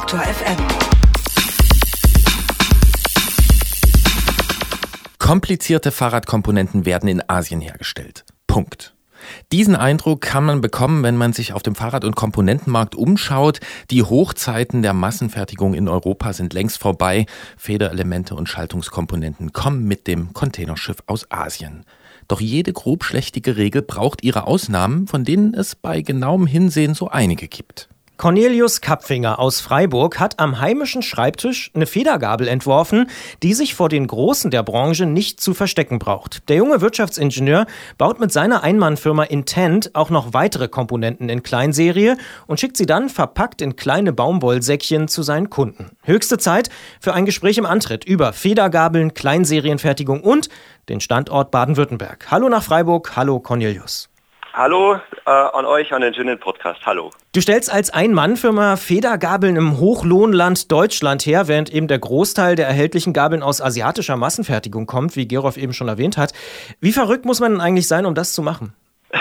Detektor FM. Komplizierte Fahrradkomponenten werden in Asien hergestellt. Punkt. Diesen Eindruck kann man bekommen, wenn man sich auf dem Fahrrad- und Komponentenmarkt umschaut. Die Hochzeiten der Massenfertigung in Europa sind längst vorbei. Federelemente und Schaltungskomponenten kommen mit dem Containerschiff aus Asien. Doch jede grobschlächtige Regel braucht ihre Ausnahmen, von denen es bei genauem Hinsehen so einige gibt. Cornelius Kapfinger aus Freiburg hat am heimischen Schreibtisch eine Federgabel entworfen, die sich vor den Großen der Branche nicht zu verstecken braucht. Der junge Wirtschaftsingenieur baut mit seiner Einmannfirma Intent auch noch weitere Komponenten in Kleinserie und schickt sie dann verpackt in kleine Baumwollsäckchen zu seinen Kunden. Höchste Zeit für ein Gespräch im Antritt über Federgabeln, Kleinserienfertigung und den Standort Baden-Württemberg. Hallo nach Freiburg, hallo Cornelius. Hallo an euch, an den schönen Podcast. Hallo. Du stellst als Ein-Mann-Firma Federgabeln im Hochlohnland Deutschland her, während eben der Großteil der erhältlichen Gabeln aus asiatischer Massenfertigung kommt, wie Gerolf eben schon erwähnt hat. Wie verrückt muss man denn eigentlich sein, um das zu machen?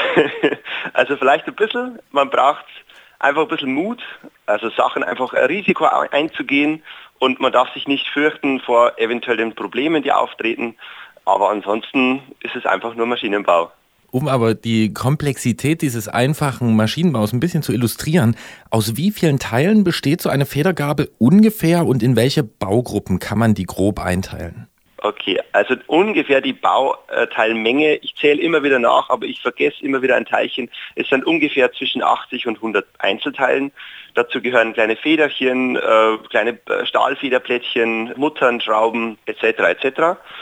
Also vielleicht ein bisschen. Man braucht einfach ein bisschen Mut, also Sachen einfach ein Risiko einzugehen und man darf sich nicht fürchten vor eventuellen Problemen, die auftreten. Aber ansonsten ist es einfach nur Maschinenbau. Um aber die Komplexität dieses einfachen Maschinenbaus ein bisschen zu illustrieren, aus wie vielen Teilen besteht so eine Federgabel ungefähr und in welche Baugruppen kann man die grob einteilen? Okay, also ungefähr die Bauteilmenge, ich zähle immer wieder nach, aber ich vergesse immer wieder ein Teilchen. Es sind ungefähr zwischen 80 und 100 Einzelteilen. Dazu gehören kleine Federchen, kleine Stahlfederplättchen, Muttern, Schrauben etc. etc.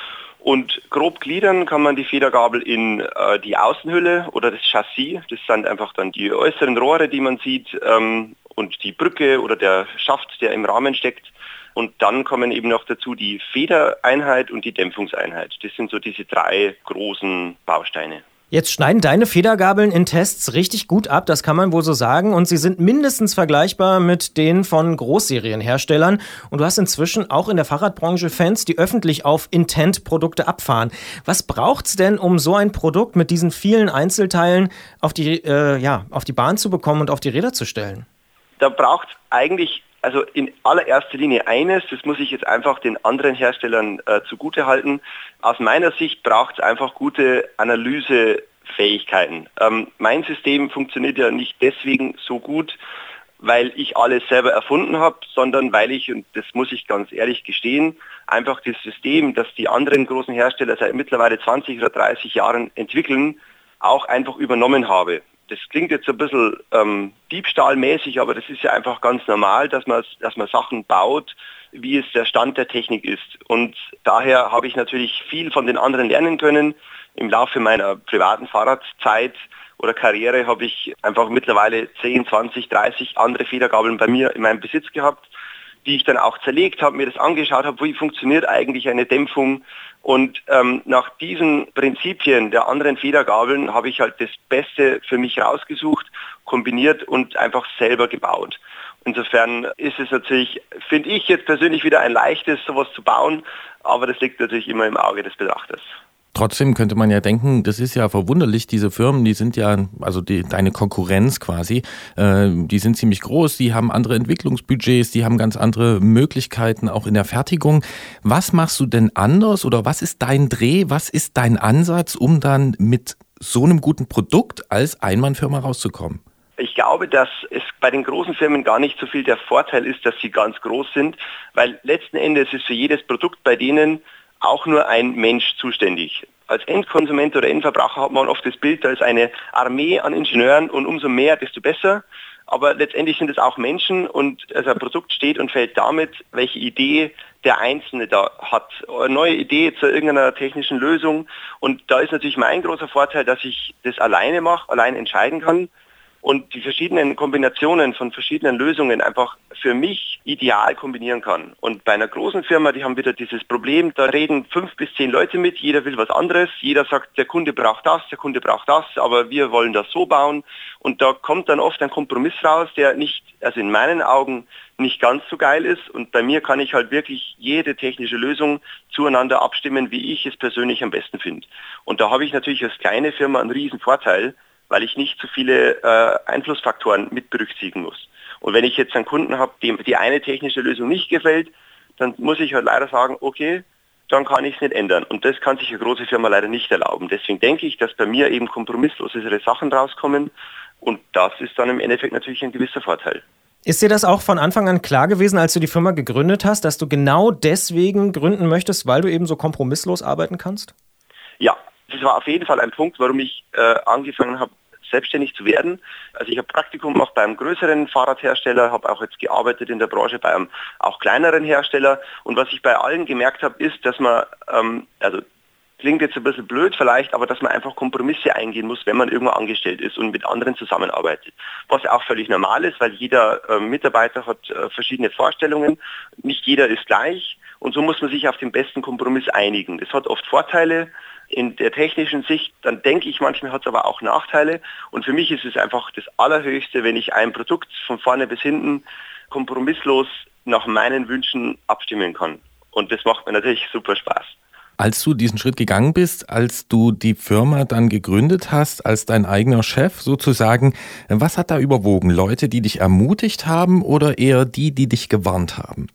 Und grob gliedern kann man die Federgabel in die Außenhülle oder das Chassis. Das sind einfach dann die äußeren Rohre, die man sieht, und die Brücke oder der Schaft, der im Rahmen steckt. Und dann kommen eben noch dazu die Federeinheit und die Dämpfungseinheit. Das sind so diese drei großen Bausteine. Jetzt schneiden deine Federgabeln in Tests richtig gut ab, das kann man wohl so sagen. Und sie sind mindestens vergleichbar mit denen von Großserienherstellern. Und du hast inzwischen auch in der Fahrradbranche Fans, die öffentlich auf Intent-Produkte abfahren. Was braucht's denn, um so ein Produkt mit diesen vielen Einzelteilen auf die Bahn zu bekommen und auf die Räder zu stellen? Da braucht eigentlich also in allererster Linie eines, das muss ich jetzt einfach den anderen Herstellern zugutehalten. Aus meiner Sicht braucht es einfach gute Analysefähigkeiten. Mein System funktioniert ja nicht deswegen so gut, weil ich alles selber erfunden habe, sondern weil ich, und das muss ich ganz ehrlich gestehen, einfach das System, das die anderen großen Hersteller seit mittlerweile 20 oder 30 Jahren entwickeln, auch einfach übernommen habe. Das klingt jetzt ein bisschen diebstahlmäßig, aber das ist ja einfach ganz normal, dass man Sachen baut, wie es der Stand der Technik ist. Und daher habe ich natürlich viel von den anderen lernen können. Im Laufe meiner privaten Fahrradzeit oder Karriere habe ich einfach mittlerweile 10, 20, 30 andere Federgabeln bei mir in meinem Besitz gehabt, die ich dann auch zerlegt habe, mir das angeschaut habe, wie funktioniert eigentlich eine Dämpfung. Und nach diesen Prinzipien der anderen Federgabeln habe ich halt das Beste für mich rausgesucht, kombiniert und einfach selber gebaut. Insofern ist es natürlich, finde ich jetzt persönlich wieder ein leichtes, sowas zu bauen, aber das liegt natürlich immer im Auge des Betrachters. Trotzdem könnte man ja denken, das ist ja verwunderlich, diese Firmen, die sind ja, also deine Konkurrenz quasi, die sind ziemlich groß, die haben andere Entwicklungsbudgets, die haben ganz andere Möglichkeiten auch in der Fertigung. Was machst du denn anders oder was ist dein Dreh, was ist dein Ansatz, um dann mit so einem guten Produkt als Einmannfirma rauszukommen? Ich glaube, dass es bei den großen Firmen gar nicht so viel der Vorteil ist, dass sie ganz groß sind, weil letzten Endes ist für jedes Produkt bei denen auch nur ein Mensch zuständig. Als Endkonsument oder Endverbraucher hat man oft das Bild, da ist eine Armee an Ingenieuren und umso mehr, desto besser. Aber letztendlich sind es auch Menschen und also ein Produkt steht und fällt damit, welche Idee der Einzelne da hat. Eine neue Idee zu irgendeiner technischen Lösung. Und da ist natürlich mein großer Vorteil, dass ich das alleine mache, allein entscheiden kann. Und die verschiedenen Kombinationen von verschiedenen Lösungen einfach für mich ideal kombinieren kann. Und bei einer großen Firma, die haben wieder dieses Problem, da reden 5 bis 10 Leute mit, jeder will was anderes, jeder sagt, der Kunde braucht das, aber wir wollen das so bauen. Und da kommt dann oft ein Kompromiss raus, der nicht, also in meinen Augen nicht ganz so geil ist. Und bei mir kann ich halt wirklich jede technische Lösung zueinander abstimmen, wie ich es persönlich am besten finde. Und da habe ich natürlich als kleine Firma einen riesen Vorteil, weil ich nicht zu viele Einflussfaktoren mit berücksichtigen muss. Und wenn ich jetzt einen Kunden habe, dem die eine technische Lösung nicht gefällt, dann muss ich halt leider sagen, okay, dann kann ich es nicht ändern. Und das kann sich eine große Firma leider nicht erlauben. Deswegen denke ich, dass bei mir eben kompromisslosere Sachen rauskommen. Und das ist dann im Endeffekt natürlich ein gewisser Vorteil. Ist dir das auch von Anfang an klar gewesen, als du die Firma gegründet hast, dass du genau deswegen gründen möchtest, weil du eben so kompromisslos arbeiten kannst? Ja, das war auf jeden Fall ein Punkt, warum ich angefangen habe, selbstständig zu werden. Also ich habe Praktikum gemacht bei einem größeren Fahrradhersteller, habe auch jetzt gearbeitet in der Branche bei einem auch kleineren Hersteller. Und was ich bei allen gemerkt habe, ist, dass man, also klingt jetzt ein bisschen blöd vielleicht, aber dass man einfach Kompromisse eingehen muss, wenn man irgendwo angestellt ist und mit anderen zusammenarbeitet. Was auch völlig normal ist, weil jeder Mitarbeiter hat verschiedene Vorstellungen. Nicht jeder ist gleich und so muss man sich auf den besten Kompromiss einigen. Das hat oft Vorteile in der technischen Sicht, dann denke ich, manchmal hat es aber auch Nachteile. Und für mich ist es einfach das Allerhöchste, wenn ich ein Produkt von vorne bis hinten kompromisslos nach meinen Wünschen abstimmen kann. Und das macht mir natürlich super Spaß. Als du diesen Schritt gegangen bist, als du die Firma dann gegründet hast, als dein eigener Chef sozusagen, was hat da überwogen? Leute, die dich ermutigt haben oder eher die dich gewarnt haben?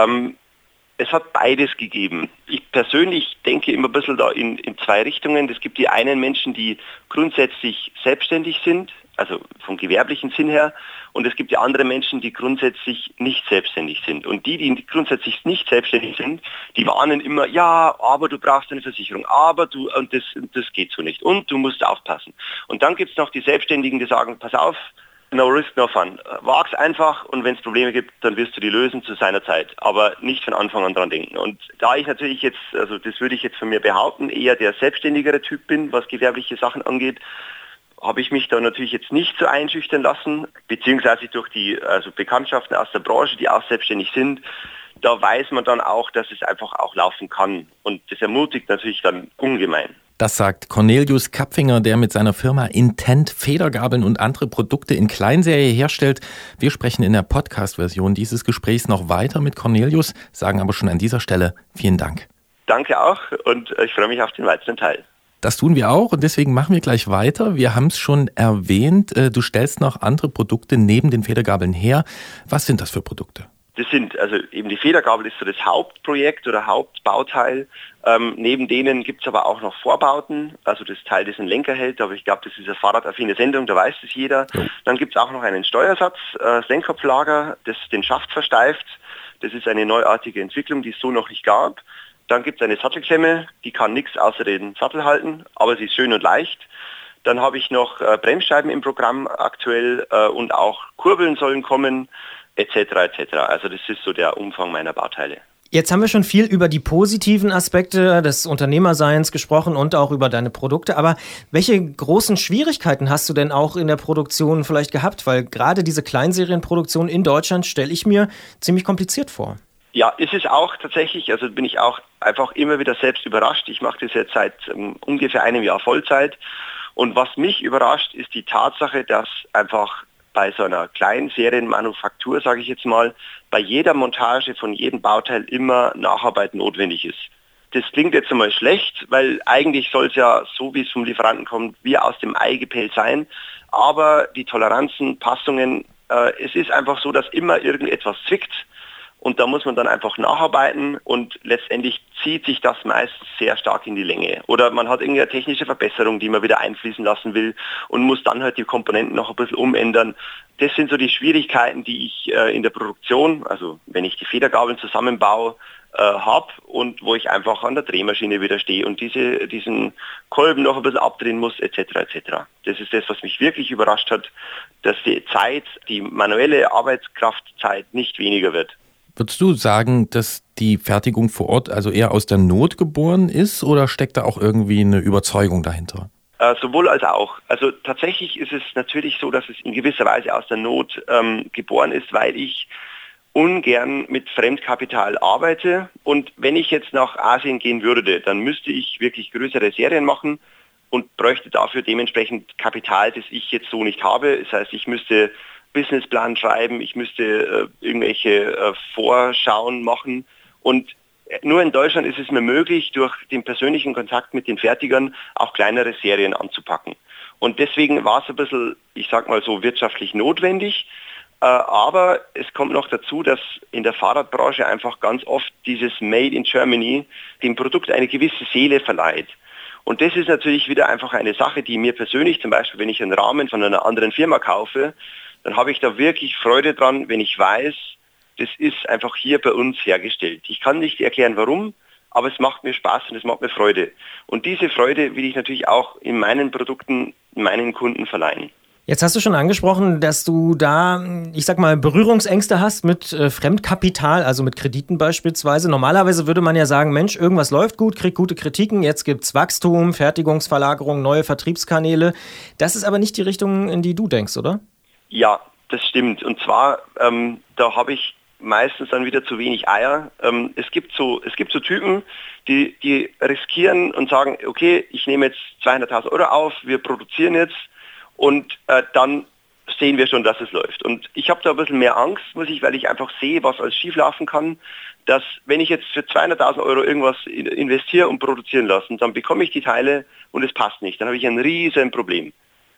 Es hat beides gegeben. Ich persönlich denke immer ein bisschen da in zwei Richtungen. Es gibt die einen Menschen, die grundsätzlich selbstständig sind, also vom gewerblichen Sinn her, und es gibt die anderen Menschen, die grundsätzlich nicht selbstständig sind. Und die grundsätzlich nicht selbstständig sind, die warnen immer, ja, aber du brauchst eine Versicherung, und das geht so nicht und du musst aufpassen. Und dann gibt es noch die Selbstständigen, die sagen, pass auf, no risk, no fun. Wag's einfach und wenn es Probleme gibt, dann wirst du die lösen zu seiner Zeit, aber nicht von Anfang an dran denken. Und da ich natürlich jetzt, also das würde ich jetzt von mir behaupten, eher der selbstständigere Typ bin, was gewerbliche Sachen angeht, habe ich mich da natürlich jetzt nicht so einschüchtern lassen, beziehungsweise durch die Bekanntschaften aus der Branche, die auch selbstständig sind, da weiß man dann auch, dass es einfach auch laufen kann. Und das ermutigt natürlich dann ungemein. Das sagt Cornelius Kapfinger, der mit seiner Firma Intent Federgabeln und andere Produkte in Kleinserie herstellt. Wir sprechen in der Podcast-Version dieses Gesprächs noch weiter mit Cornelius, sagen aber schon an dieser Stelle vielen Dank. Danke auch und ich freue mich auf den weiteren Teil. Das tun wir auch und deswegen machen wir gleich weiter. Wir haben es schon erwähnt, du stellst noch andere Produkte neben den Federgabeln her. Was sind das für Produkte? Das sind, also eben die Federgabel ist so das Hauptprojekt oder Hauptbauteil. Neben denen gibt es aber auch noch Vorbauten, also das Teil, das einen Lenker hält, aber ich glaube, das ist eine fahrradaffine Sendung, da weiß das jeder. Ja. Dann gibt es auch noch einen Steuersatz, das Lenkkopflager, das den Schaft versteift. Das ist eine neuartige Entwicklung, die es so noch nicht gab. Dann gibt es eine Sattelklemme, die kann nichts außer den Sattel halten, aber sie ist schön und leicht. Dann habe ich noch Bremsscheiben im Programm aktuell und auch Kurbeln sollen kommen, etc. etc. Also das ist so der Umfang meiner Bauteile. Jetzt haben wir schon viel über die positiven Aspekte des Unternehmerseins gesprochen und auch über deine Produkte. Aber welche großen Schwierigkeiten hast du denn auch in der Produktion vielleicht gehabt? Weil gerade diese Kleinserienproduktion in Deutschland stelle ich mir ziemlich kompliziert vor. Ja, ist es auch tatsächlich, also bin ich auch einfach immer wieder selbst überrascht. Ich mache das jetzt seit ungefähr einem Jahr Vollzeit. Und was mich überrascht, ist die Tatsache, dass einfach bei so einer Kleinserienmanufaktur, sage ich jetzt mal, bei jeder Montage von jedem Bauteil immer Nacharbeit notwendig ist. Das klingt jetzt einmal schlecht, weil eigentlich soll es ja, so wie es vom Lieferanten kommt, wie aus dem Ei gepellt sein. Aber die Toleranzen, Passungen, es ist einfach so, dass immer irgendetwas zwickt. Und da muss man dann einfach nacharbeiten und letztendlich zieht sich das meistens sehr stark in die Länge. Oder man hat irgendeine technische Verbesserung, die man wieder einfließen lassen will und muss dann halt die Komponenten noch ein bisschen umändern. Das sind so die Schwierigkeiten, die ich in der Produktion, also wenn ich die Federgabeln zusammenbaue, habe und wo ich einfach an der Drehmaschine wieder stehe und diesen Kolben noch ein bisschen abdrehen muss, etc. etc. Das ist das, was mich wirklich überrascht hat, dass die manuelle Arbeitskraftzeit nicht weniger wird. Würdest du sagen, dass die Fertigung vor Ort also eher aus der Not geboren ist oder steckt da auch irgendwie eine Überzeugung dahinter? Sowohl als auch. Also tatsächlich ist es natürlich so, dass es in gewisser Weise aus der Not geboren ist, weil ich ungern mit Fremdkapital arbeite. Und wenn ich jetzt nach Asien gehen würde, dann müsste ich wirklich größere Serien machen und bräuchte dafür dementsprechend Kapital, das ich jetzt so nicht habe. Das heißt, ich müsste Businessplan schreiben, ich müsste irgendwelche Vorschauen machen und nur in Deutschland ist es mir möglich, durch den persönlichen Kontakt mit den Fertigern auch kleinere Serien anzupacken. Und deswegen war es ein bisschen, ich sag mal so, wirtschaftlich notwendig. Aber es kommt noch dazu, dass in der Fahrradbranche einfach ganz oft dieses Made in Germany dem Produkt eine gewisse Seele verleiht. Und das ist natürlich wieder einfach eine Sache, die mir persönlich, zum Beispiel wenn ich einen Rahmen von einer anderen Firma kaufe, dann habe ich da wirklich Freude dran, wenn ich weiß, das ist einfach hier bei uns hergestellt. Ich kann nicht erklären, warum, aber es macht mir Spaß und es macht mir Freude. Und diese Freude will ich natürlich auch in meinen Produkten, meinen Kunden verleihen. Jetzt hast du schon angesprochen, dass du da, ich sag mal, Berührungsängste hast mit Fremdkapital, also mit Krediten beispielsweise. Normalerweise würde man ja sagen, Mensch, irgendwas läuft gut, kriegt gute Kritiken, jetzt gibt's Wachstum, Fertigungsverlagerung, neue Vertriebskanäle. Das ist aber nicht die Richtung, in die du denkst, oder? Ja, das stimmt. Und zwar, da habe ich meistens dann wieder zu wenig Eier. Es gibt so Typen, die riskieren und sagen, okay, ich nehme jetzt 200.000 Euro auf, wir produzieren jetzt und dann sehen wir schon, dass es läuft. Und ich habe da ein bisschen mehr Angst, weil ich einfach sehe, was alles schieflaufen kann, dass wenn ich jetzt für 200.000 Euro irgendwas investiere und produzieren lasse, dann bekomme ich die Teile und es passt nicht. Dann habe ich ein riesen Problem.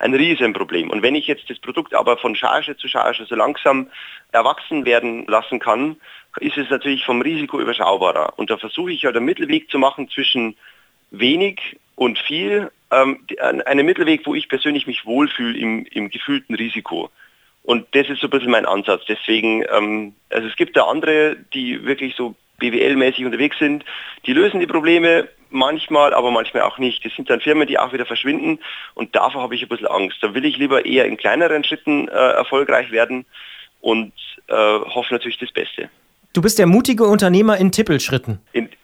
Und wenn ich jetzt das Produkt aber von Charge zu Charge so langsam erwachsen werden lassen kann, ist es natürlich vom Risiko überschaubarer. Und da versuche ich ja den Mittelweg zu machen zwischen wenig und viel, einen Mittelweg, wo ich persönlich mich wohlfühle im gefühlten Risiko. Und das ist so ein bisschen mein Ansatz. Deswegen, also es gibt da andere, die wirklich so BWL-mäßig unterwegs sind, die lösen die Probleme manchmal, aber manchmal auch nicht. Das sind dann Firmen, die auch wieder verschwinden und davor habe ich ein bisschen Angst. Da will ich lieber eher in kleineren Schritten erfolgreich werden und hoffe natürlich das Beste. Du bist der mutige Unternehmer in Tippelschritten.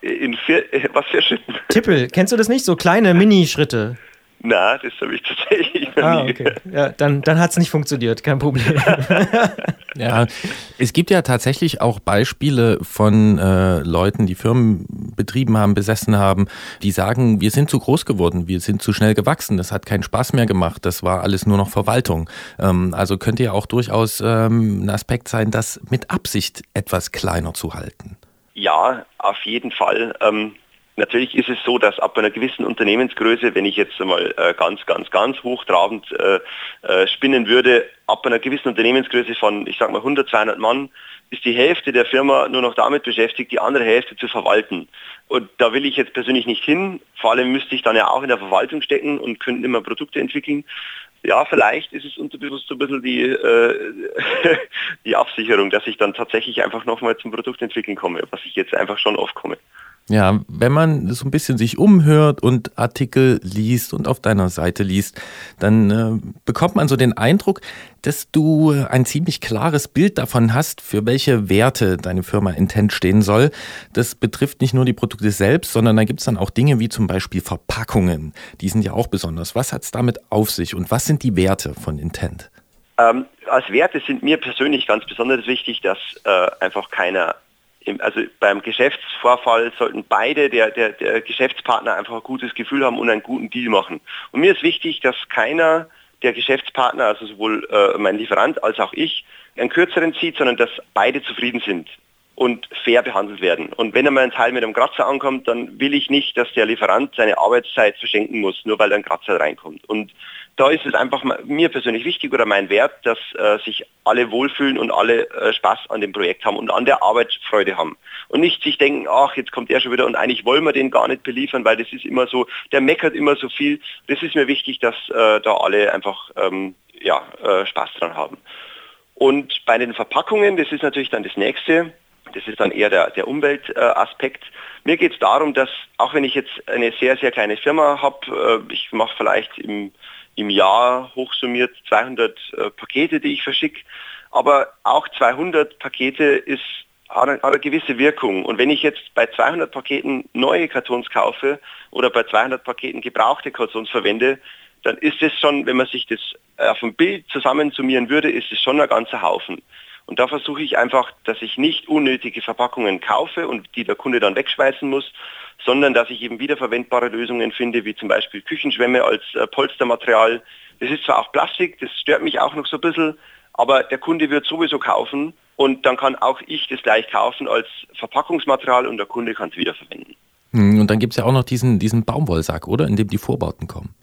Was für Schritten? Tippel, kennst du das nicht? So kleine Mini-Schritte. Na, das habe ich tatsächlich noch nie. Okay. Ja, dann hat es nicht funktioniert, kein Problem. Ja, es gibt ja tatsächlich auch Beispiele von Leuten, die Firmen betrieben haben, besessen haben, die sagen, wir sind zu groß geworden, wir sind zu schnell gewachsen, das hat keinen Spaß mehr gemacht, das war alles nur noch Verwaltung. Also könnte ja auch durchaus ein Aspekt sein, das mit Absicht etwas kleiner zu halten. Ja, auf jeden Fall. Natürlich ist es so, dass ab einer gewissen Unternehmensgröße, wenn ich jetzt mal ganz hochtrabend spinnen würde, ab einer gewissen Unternehmensgröße von, ich sag mal 100, 200 Mann, ist die Hälfte der Firma nur noch damit beschäftigt, die andere Hälfte zu verwalten. Und da will ich jetzt persönlich nicht hin. Vor allem müsste ich dann ja auch in der Verwaltung stecken und könnte immer Produkte entwickeln. Ja, vielleicht ist es unterbewusst so ein bisschen die Absicherung, dass ich dann tatsächlich einfach nochmal zum Produktentwickeln komme, was ich jetzt einfach schon oft komme. Ja, wenn man so ein bisschen sich umhört und Artikel liest und auf deiner Seite liest, dann bekommt man so den Eindruck, dass du ein ziemlich klares Bild davon hast, für welche Werte deine Firma Intent stehen soll. Das betrifft nicht nur die Produkte selbst, sondern da gibt es dann auch Dinge wie zum Beispiel Verpackungen. Die sind ja auch besonders. Was hat es damit auf sich und was sind die Werte von Intent? Als Werte sind mir persönlich ganz besonders wichtig, dass einfach keiner, also beim Geschäftsvorfall sollten beide, der Geschäftspartner einfach ein gutes Gefühl haben und einen guten Deal machen. Und mir ist wichtig, dass keiner der Geschäftspartner, also sowohl mein Lieferant als auch ich, einen kürzeren zieht, sondern dass beide zufrieden sind und fair behandelt werden. Und wenn einmal ein Teil mit einem Kratzer ankommt, dann will ich nicht, dass der Lieferant seine Arbeitszeit verschenken muss, nur weil ein Kratzer reinkommt. Und da ist es einfach mir persönlich wichtig oder mein Wert, dass sich alle wohlfühlen und alle Spaß an dem Projekt haben und an der Arbeit Freude haben. Und nicht sich denken, ach, jetzt kommt er schon wieder und eigentlich wollen wir den gar nicht beliefern, weil das ist immer so, der meckert immer so viel. Das ist mir wichtig, dass da alle einfach Spaß dran haben. Und bei den Verpackungen, das ist natürlich dann das Nächste. Das ist dann eher der Umweltaspekt. Mir geht es darum, dass, auch wenn ich jetzt eine sehr, sehr kleine Firma habe, ich mache vielleicht im Jahr hochsummiert 200 Pakete, die ich verschicke, aber auch 200 Pakete hat eine gewisse Wirkung. Und wenn ich jetzt bei 200 Paketen neue Kartons kaufe oder bei 200 Paketen gebrauchte Kartons verwende, dann ist es schon, wenn man sich das auf dem Bild zusammensummieren würde, ist es schon ein ganzer Haufen. Und da versuche ich einfach, dass ich nicht unnötige Verpackungen kaufe und die der Kunde dann wegschmeißen muss, sondern dass ich eben wiederverwendbare Lösungen finde, wie zum Beispiel Küchenschwämme als Polstermaterial. Das ist zwar auch Plastik, das stört mich auch noch so ein bisschen, aber der Kunde wird sowieso kaufen und dann kann auch ich das gleich kaufen als Verpackungsmaterial und der Kunde kann es wiederverwenden. Und dann gibt es ja auch noch diesen Baumwollsack, oder? In dem die Vorbauten kommen.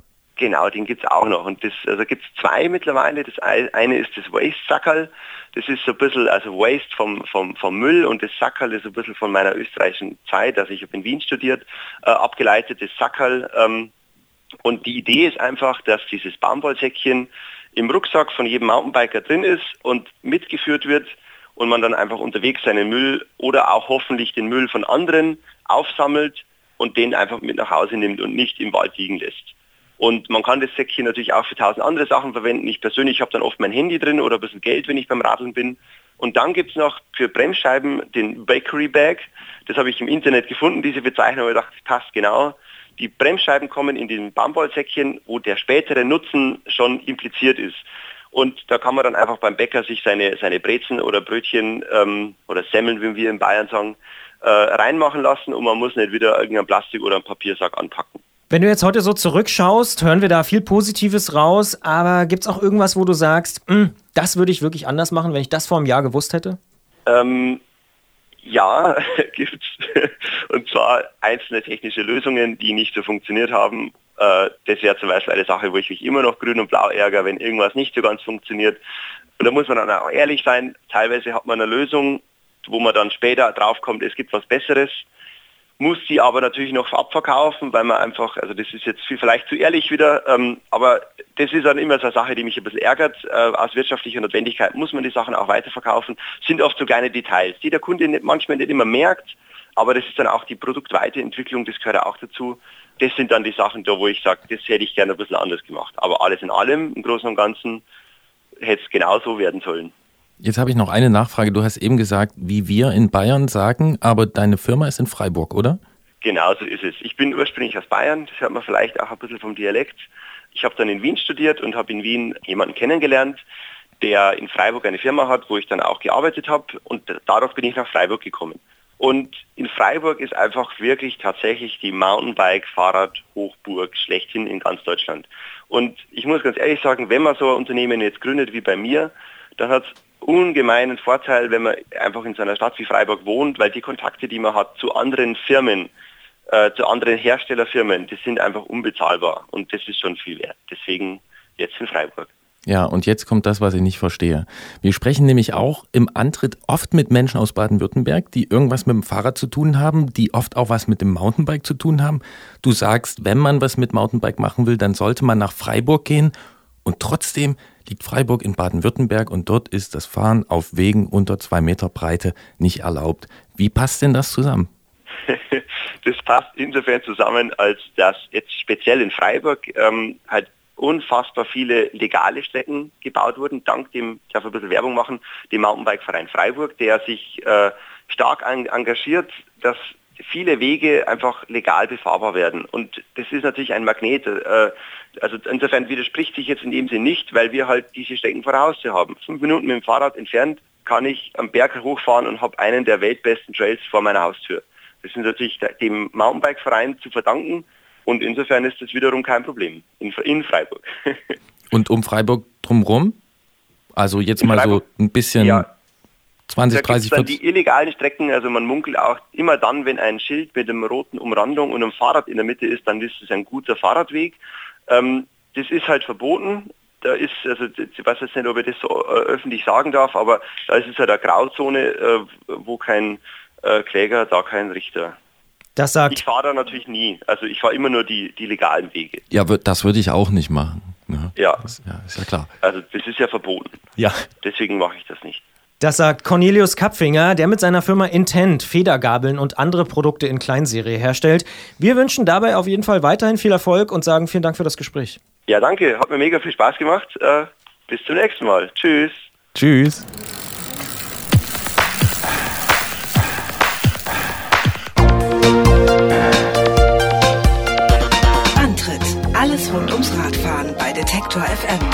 Genau, den gibt's auch noch. Und also gibt's zwei mittlerweile. Das eine ist das Waste-Sackerl. Das ist so ein bisschen, also Waste vom Müll, und das Sackerl ist ein bisschen von meiner österreichischen Zeit, also ich habe in Wien studiert, abgeleitetes Sackerl. Und die Idee ist einfach, dass dieses Baumwollsäckchen im Rucksack von jedem Mountainbiker drin ist und mitgeführt wird und man dann einfach unterwegs seinen Müll oder auch hoffentlich den Müll von anderen aufsammelt und den einfach mit nach Hause nimmt und nicht im Wald liegen lässt. Und man kann das Säckchen natürlich auch für 1000 andere Sachen verwenden. Ich persönlich habe dann oft mein Handy drin oder ein bisschen Geld, wenn ich beim Radeln bin. Und dann gibt es noch für Bremsscheiben den Bakery Bag. Das habe ich im Internet gefunden, diese Bezeichnung, und ich dachte, das passt genau. Die Bremsscheiben kommen in diesem Baumwollsäckchen, wo der spätere Nutzen schon impliziert ist. Und da kann man dann einfach beim Bäcker sich seine Brezen oder Brötchen oder Semmeln, wie wir in Bayern sagen, reinmachen lassen, und man muss nicht wieder irgendeinen Plastik- oder einen Papiersack anpacken. Wenn du jetzt heute so zurückschaust, hören wir da viel Positives raus, aber gibt es auch irgendwas, wo du sagst, das würde ich wirklich anders machen, wenn ich das vor einem Jahr gewusst hätte? Ja, gibt's. Und zwar einzelne technische Lösungen, die nicht so funktioniert haben. Das wäre zum Beispiel eine Sache, wo ich mich immer noch grün und blau ärgere, wenn irgendwas nicht so ganz funktioniert. Und da muss man dann auch ehrlich sein, teilweise hat man eine Lösung, wo man dann später draufkommt, es gibt was Besseres, muss die aber natürlich noch abverkaufen, weil man einfach, also das ist jetzt vielleicht zu ehrlich wieder, aber das ist dann immer so eine Sache, die mich ein bisschen ärgert. Aus wirtschaftlicher Notwendigkeit muss man die Sachen auch weiterverkaufen. Sind oft so kleine Details, die der Kunde manchmal nicht immer merkt, aber das ist dann auch die Produktweiterentwicklung, das gehört auch dazu. Das sind dann die Sachen da, wo ich sage, das hätte ich gerne ein bisschen anders gemacht. Aber alles in allem, im Großen und Ganzen, hätte es genauso werden sollen. Jetzt habe ich noch eine Nachfrage. Du hast eben gesagt, wie wir in Bayern sagen, aber deine Firma ist in Freiburg, oder? Genau so ist es. Ich bin ursprünglich aus Bayern, das hört man vielleicht auch ein bisschen vom Dialekt. Ich habe dann in Wien studiert und habe in Wien jemanden kennengelernt, der in Freiburg eine Firma hat, wo ich dann auch gearbeitet habe, und dadurch bin ich nach Freiburg gekommen. Und in Freiburg ist einfach wirklich tatsächlich die Mountainbike-Fahrrad-Hochburg schlechthin in ganz Deutschland. Und ich muss ganz ehrlich sagen, wenn man so ein Unternehmen jetzt gründet wie bei mir, dann hat es ungemeinen Vorteil, wenn man einfach in so einer Stadt wie Freiburg wohnt, weil die Kontakte, die man hat zu anderen Firmen, zu anderen Herstellerfirmen, die sind einfach unbezahlbar, und das ist schon viel wert. Deswegen jetzt in Freiburg. Ja, und jetzt kommt das, was ich nicht verstehe. Wir sprechen nämlich auch im Antritt oft mit Menschen aus Baden-Württemberg, die irgendwas mit dem Fahrrad zu tun haben, die oft auch was mit dem Mountainbike zu tun haben. Du sagst, wenn man was mit Mountainbike machen will, dann sollte man nach Freiburg gehen, und trotzdem liegt Freiburg in Baden-Württemberg, und dort ist das Fahren auf Wegen unter 2 Meter Breite nicht erlaubt. Wie passt denn das zusammen? Das passt insofern zusammen, als dass jetzt speziell in Freiburg halt unfassbar viele legale Strecken gebaut wurden, dank dem, ich darf ein bisschen Werbung machen, dem Mountainbike-Verein Freiburg, der sich stark engagiert, dass viele Wege einfach legal befahrbar werden. Und das ist natürlich ein Magnet. Also insofern widerspricht sich jetzt in dem Sinne nicht, weil wir halt diese Strecken vor der Haustür haben. 5 Minuten mit dem Fahrrad entfernt kann ich am Berg hochfahren und habe einen der weltbesten Trails vor meiner Haustür. Das ist natürlich dem Mountainbike-Verein zu verdanken, und insofern ist das wiederum kein Problem in Freiburg. Und um Freiburg drumherum? Also jetzt mal so ein bisschen... Ja. 20, 30, 40. Dann die illegalen Strecken, also man munkelt auch immer dann, wenn ein Schild mit einer roten Umrandung und einem Fahrrad in der Mitte ist, dann ist es ein guter Fahrradweg. Das ist halt verboten. Da ist, also ich weiß jetzt nicht, ob ich das so öffentlich sagen darf, aber da ist es halt eine Grauzone, wo kein Kläger, da kein Richter. Das sagt... Ich fahre da natürlich nie. Also ich fahre immer nur die legalen Wege. Ja, das würde ich auch nicht machen. Ja. Ist ja klar. Also das ist ja verboten. Ja. Deswegen mache ich das nicht. Das sagt Cornelius Kapfinger, der mit seiner Firma Intent Federgabeln und andere Produkte in Kleinserie herstellt. Wir wünschen dabei auf jeden Fall weiterhin viel Erfolg und sagen vielen Dank für das Gespräch. Ja, danke. Hat mir mega viel Spaß gemacht. Bis zum nächsten Mal. Tschüss. Tschüss. Antritt. Alles rund ums Radfahren bei Detektor FM.